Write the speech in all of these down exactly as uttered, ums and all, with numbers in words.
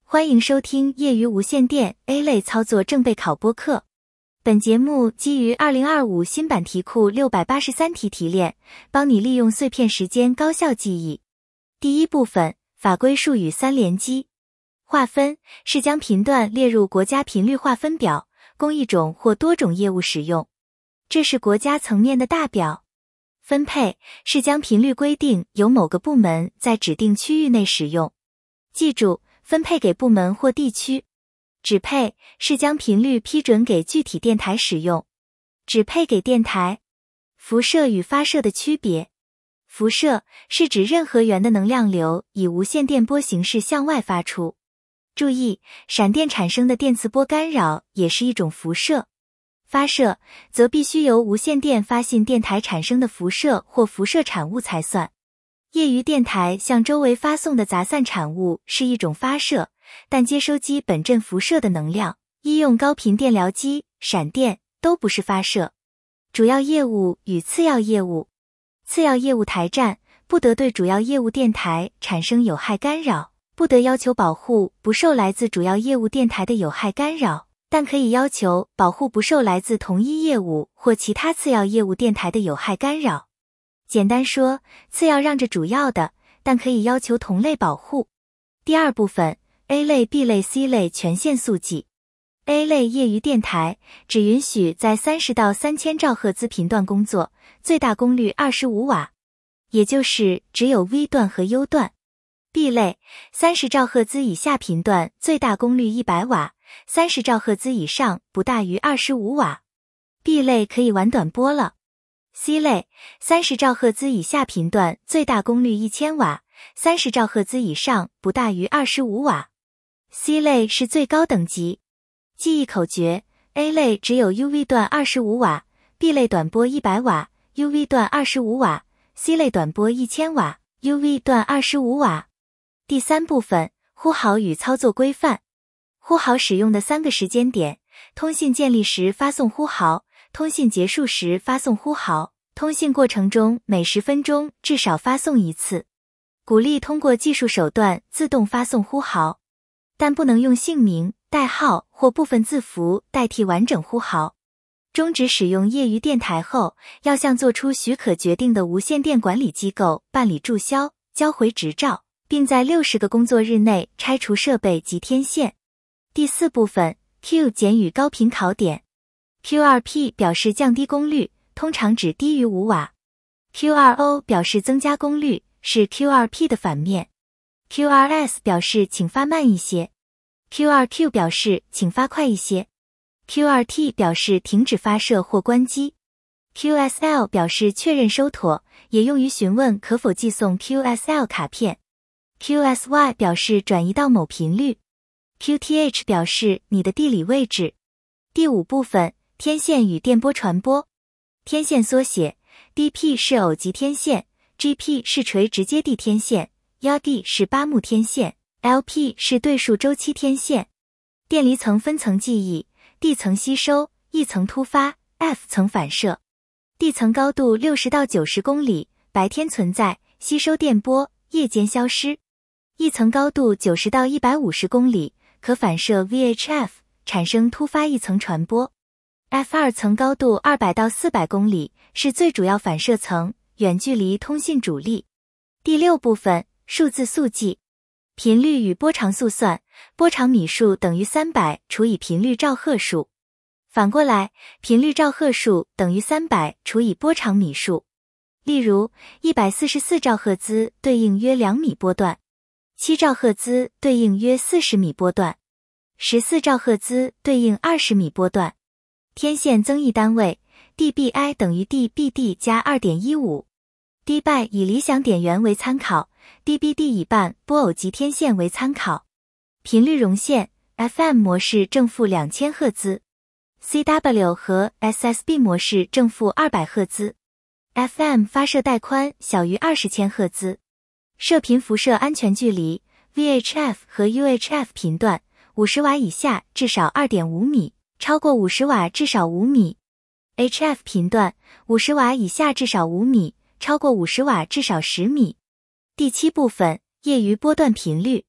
欢迎收听业余无线电 A 类操作正备考播课。本节目基于二零二五新版题库六百八十三题提炼，帮你利用碎片时间高效记忆。第一部分，法规术语三连击。划分是将频段列入国家频率划分表，供一种或多种业务使用。这是国家层面的大表。分配是将频率规定由某个部门在指定区域内使用。记住，分配给部门或地区。指配是将频率批准给具体电台使用。指配给电台。辐射与发射的区别。辐射是指任何源的能量流以无线电波形式向外发出。注意，闪电产生的电磁波干扰也是一种辐射。发射则必须由无线电发信电台产生的辐射或辐射产物才算。业余电台向周围发送的杂散产物是一种发射，但接收机本阵辐射的能量，医用高频电疗机、闪电都不是发射。主要业务与次要业务。次要业务台站不得对主要业务电台产生有害干扰，不得要求保护不受来自主要业务电台的有害干扰，但可以要求保护不受来自同一业务或其他次要业务电台的有害干扰。简单说，次要让着主要的，但可以要求同类保护。第二部分 A 类、B 类、C 类权限速记。A 类业余电台只允许在三十到三千兆赫兹频段工作，最大功率二十五瓦，也就是只有 V 段和 U 段。B 类三十兆赫兹以下频段最大功率一百瓦，三十兆赫兹以上不大于二十五瓦。B 类可以玩短波了。C 类三十兆赫兹以下频段最大功率一千瓦，三十兆赫兹以上不大于二十五瓦。C 类是最高等级。记忆口诀 A 类只有 U V 段二十五瓦， B 类短波一百瓦， U V 段二十五瓦， C 类短波一千瓦， U V 段二十五瓦。第三部分，呼号与操作规范。呼号使用的三个时间点：通信建立时发送呼号，通信结束时发送呼号，通信过程中每十分钟至少发送一次。鼓励通过技术手段自动发送呼号，但不能用姓名、代号或部分字符代替完整呼号。终止使用业余电台后，要向做出许可决定的无线电管理机构办理注销，交回执照，并在六十个工作日内拆除设备及天线。第四部分 Q 简与高频考点。Q 二 P 表示降低功率，通常指低于五瓦。Q 二 O 表示增加功率，是 Q 二 P 的反面。Q 二 S 表示请发慢一些。Q 二 Q 表示请发快一些。Q 二 T 表示停止发射或关机。Q S L 表示确认收妥，也用于询问可否寄送 Q S L 卡片。Q S Y 表示转移到某频率。Q T H 表示你的地理位置。第五部分，天线与电波传播。天线缩写 D P 是偶极天线， G P 是垂直接地天线， Y D 是八目天线， L P 是对数周期天线。电离层分层记忆， D 层吸收， E 层突发， F 层反射。D 层高度六十到九十公里，白天存在，吸收电波，夜间消失。E 层高度九十到一百五十公里，可反射 V H F， 产生突发一层传播。F 二 层高度二百到四百公里，是最主要反射层，远距离通信主力。第六部分，数字速记。频率与波长速算，波长米数等于三百除以频率兆赫数。反过来，频率兆赫数等于三百除以波长米数。例如，一百四十四兆赫兹对应约两米波段，七兆赫兹对应约四十米波段，十四兆赫兹对应二十米波段。天线增益单位 D B I 等于 D B D 加 二点一五。D B I 以理想点源为参考， D B D 以半波偶极天线为参考。频率容线 F M 模式正负两千赫兹， C W 和 S S B 模式正负二百赫兹。F M 发射带宽小于二十千赫兹。射频辐射安全距离 V H F 和 U H F 频段五十瓦以下至少 二点五米，超过五十瓦至少五米。H F 频段五十瓦以下至少五米，超过五十瓦至少十米。第七部分，业余波段频率。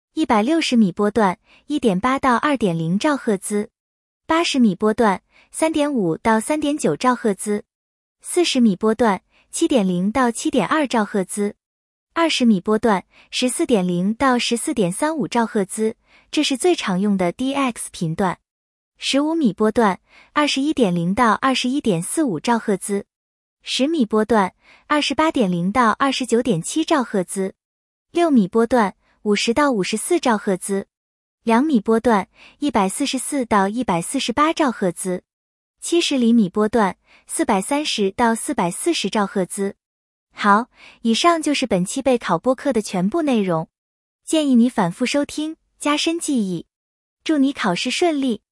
一百六十米波段 一点八 到 二点零 兆赫兹，八十米波段 三点五 到 三点九 兆赫兹，四十米波段 七点零 到 七点二 兆赫兹，二十米波段 十四点零 到 十四点三五 兆赫兹，这是最常用的 D X 频段。十五米波段 二十一点零 到 二十一点四五 兆赫兹，十米波段 二十八点零 到 二十九点七 兆赫兹，六米波段五十到五十四兆赫兹，两米波段一百四十四到一百四十八兆赫兹，七十厘米波段四百三十到四百四十兆赫兹。好，以上就是本期备考播课的全部内容，建议你反复收听，加深记忆。祝你考试顺利。